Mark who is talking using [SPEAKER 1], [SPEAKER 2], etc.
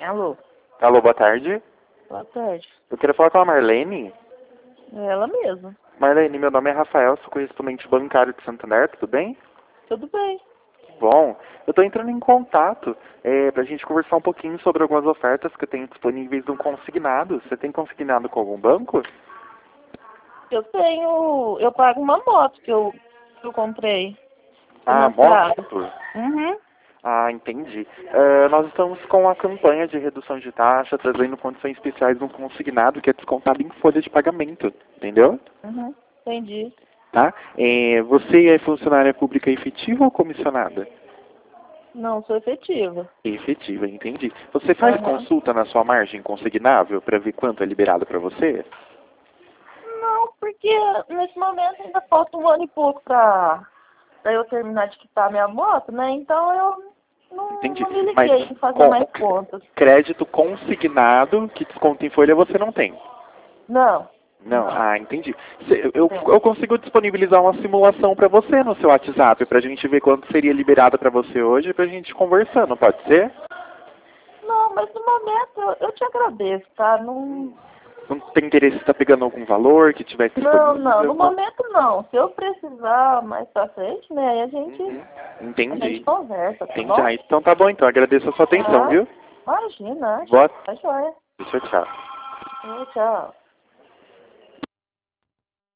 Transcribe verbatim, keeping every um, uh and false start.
[SPEAKER 1] Alô,
[SPEAKER 2] Alô, boa tarde.
[SPEAKER 1] boa tarde.
[SPEAKER 2] Eu queria falar com a Marlene.
[SPEAKER 1] É ela mesma.
[SPEAKER 2] Marlene, meu nome é Rafael, sou correspondente bancário de Santander, tudo bem?
[SPEAKER 1] Tudo bem.
[SPEAKER 2] Bom, eu estou entrando em contato é, para a gente conversar um pouquinho sobre algumas ofertas que eu tenho disponíveis no consignado. Você tem consignado com algum banco?
[SPEAKER 1] Eu tenho. Eu pago uma moto que eu, que eu comprei.
[SPEAKER 2] Ah,
[SPEAKER 1] Financiado.
[SPEAKER 2] moto?
[SPEAKER 1] Uhum.
[SPEAKER 2] Ah, entendi. É, nós estamos com a campanha de redução de taxa, trazendo condições especiais no consignado, que é descontado em folha de pagamento, entendeu?
[SPEAKER 1] Uhum. Entendi.
[SPEAKER 2] Tá? É, você é funcionária pública efetiva ou comissionada?
[SPEAKER 1] Não, sou efetiva.
[SPEAKER 2] Efetiva, entendi. Você faz
[SPEAKER 1] Uhum.
[SPEAKER 2] consulta na sua margem consignável para ver quanto é liberado para você?
[SPEAKER 1] Não, porque nesse momento ainda falta um ano e pouco pra, pra eu terminar de quitar minha moto, né? Então eu não,
[SPEAKER 2] Entendi.
[SPEAKER 1] não me
[SPEAKER 2] Mas
[SPEAKER 1] liguei em fazer
[SPEAKER 2] com
[SPEAKER 1] mais contas.
[SPEAKER 2] crédito consignado que desconta em folha você não tem?
[SPEAKER 1] Não.
[SPEAKER 2] Não,
[SPEAKER 1] Não.
[SPEAKER 2] ah, entendi. Cê- Eu,
[SPEAKER 1] Sim.
[SPEAKER 2] eu consigo disponibilizar uma simulação para você no seu WhatsApp, para a gente ver quanto seria liberado para você hoje, para a gente conversando, pode ser?
[SPEAKER 1] Não, mas no momento eu, eu te agradeço, tá? Não.
[SPEAKER 2] Não tem interesse em estar pegando algum valor que tivesse
[SPEAKER 1] Não, não,
[SPEAKER 2] disponível?
[SPEAKER 1] no momento não. Se eu precisar mais pra frente, né, aí a gente,
[SPEAKER 2] Uhum.
[SPEAKER 1] a gente
[SPEAKER 2] Entendi.
[SPEAKER 1] conversa, tá
[SPEAKER 2] Entendi.
[SPEAKER 1] bom?
[SPEAKER 2] Ah, então tá bom, então. Agradeço a sua atenção,
[SPEAKER 1] Ah,
[SPEAKER 2] viu?
[SPEAKER 1] imagina,
[SPEAKER 2] Boa.
[SPEAKER 1] tá joia.
[SPEAKER 2] Tchau, tchau.
[SPEAKER 1] Tchau.